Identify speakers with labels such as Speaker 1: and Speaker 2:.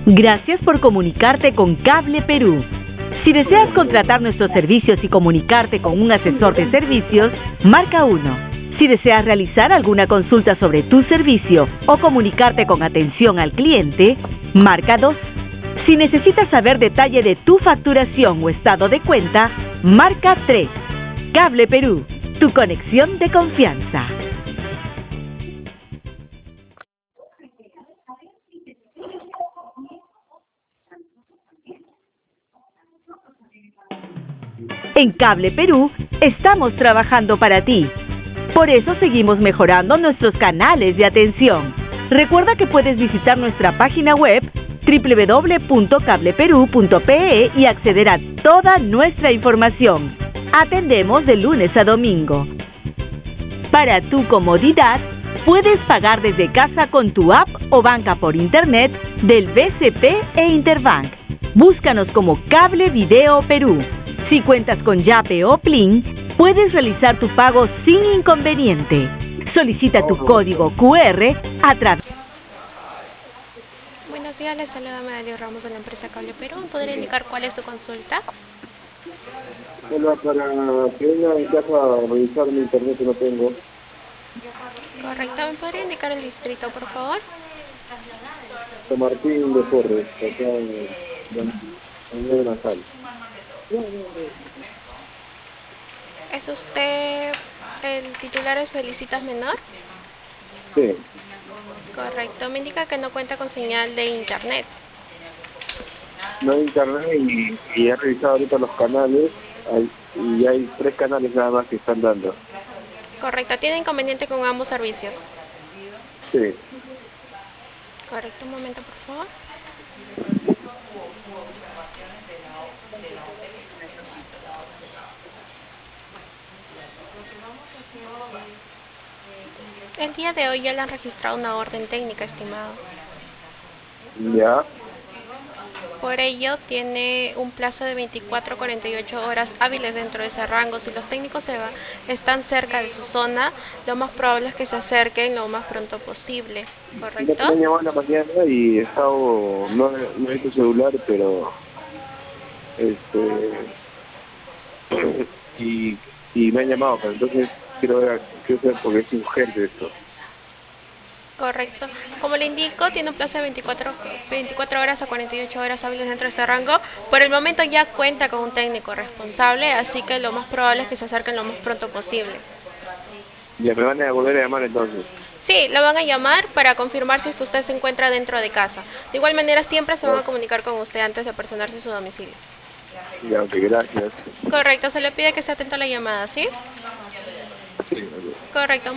Speaker 1: Gracias por comunicarte con Cable Perú. Si deseas contratar nuestros servicios y comunicarte con un asesor de servicios, marca 1. Si deseas realizar alguna consulta sobre tu servicio o comunicarte con atención al cliente, marca 2. Si necesitas saber detalle de tu facturación o estado de cuenta, marca 3. Cable Perú, tu conexión de confianza. En Cable Perú estamos trabajando para ti. Por eso seguimos mejorando nuestros canales de atención. Recuerda que puedes visitar nuestra página web www.cableperu.pe y acceder a toda nuestra información. Atendemos de lunes a domingo. Para tu comodidad, puedes pagar desde casa con tu app o banca por internet del BCP e Interbank. Búscanos como Cable Video Perú. Si cuentas con Yape o Plin, puedes realizar tu pago sin inconveniente. Solicita tu código QR a través.
Speaker 2: Buenos días, les saluda Medalio Ramos de la empresa Cable Perú. ¿Podría indicar cuál es su consulta?
Speaker 3: Bueno, para que venga en casa a revisar mi internet que no tengo.
Speaker 2: Correcto, ¿me podría indicar el distrito, por favor?
Speaker 3: San Martín de Porres, acá en Natal.
Speaker 2: ¿Es usted el titular de Felicitas Menor?
Speaker 3: Sí,
Speaker 2: Correcto, me indica que no cuenta con señal de internet.
Speaker 3: no hay internet y he revisado ahorita los canales y hay 3 canales nada más que están dando.
Speaker 2: Correcto, ¿tiene inconveniente con ambos servicios?
Speaker 3: Sí,
Speaker 2: Correcto, un momento, por favor. El día de hoy ya le han registrado una orden técnica, estimado.
Speaker 3: ya.
Speaker 2: Por ello, tiene un plazo de 24 a 48 horas hábiles dentro de ese rango. Si los técnicos están cerca de su zona, lo más probable es que se acerquen lo más pronto posible,
Speaker 3: Me
Speaker 2: ¿correcto?
Speaker 3: han llamado en la mañana y he estado, no he hecho celular, pero y me han llamado, pero entonces quiero ver porque es urgente esto.
Speaker 2: Correcto. Como le indico, tiene un plazo de 24 horas a 48 horas hábiles dentro de ese rango. Por el momento ya cuenta con un técnico responsable, así que lo más probable es que se acerquen lo más pronto posible.
Speaker 3: Ya me van a volver a llamar entonces.
Speaker 2: Sí, lo van a llamar para confirmar si es que usted se encuentra dentro de casa. De igual manera, siempre se van a comunicar con usted antes de personarse su domicilio.
Speaker 3: Ya, ok, gracias.
Speaker 2: Correcto, se le pide que esté atento a la llamada, ¿sí?
Speaker 3: Sí, ok.
Speaker 2: Correcto.